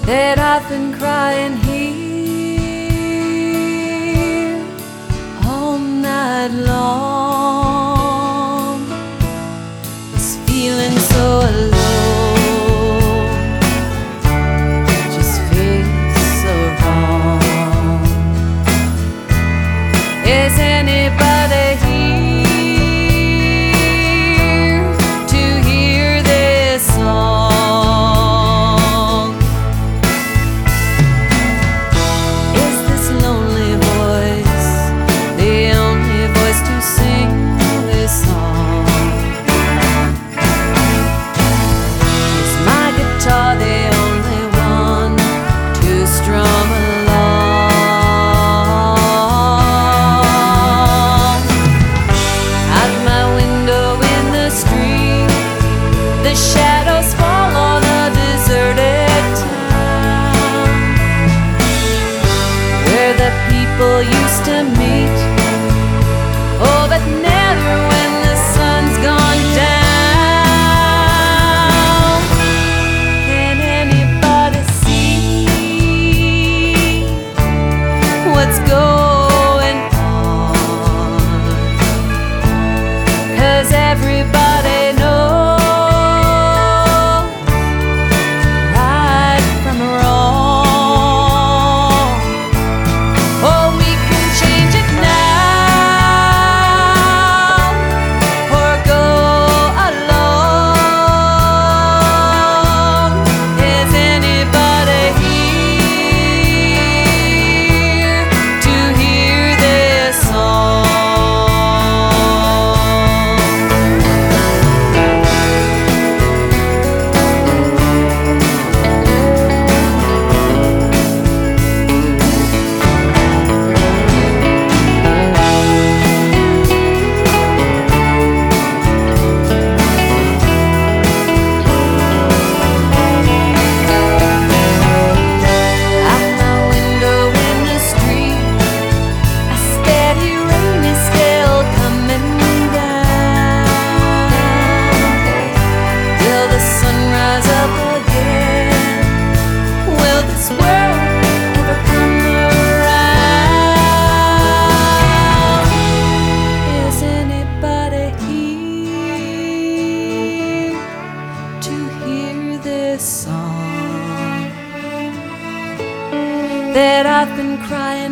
that I've been crying here all night long. This feeling so alone just feels so wrong. Is anybody here to hear this song? Is this lonely voice the only voice to sing this song? Is my guitar the only one to strum along? Out my window in the street, the shadows fall on a deserted town where the people used to meet. Oh, but never when the sun's gone down. Can anybody see what's going on? 'Cause everybody knows right from wrong. Oh, we can change it now or go alone. Is anybody here to hear this song? Out my window in the street, a steady rain is still coming down. Will the sun rise up again? Will this world ever come around? Is anybody here to hear this song that I've been crying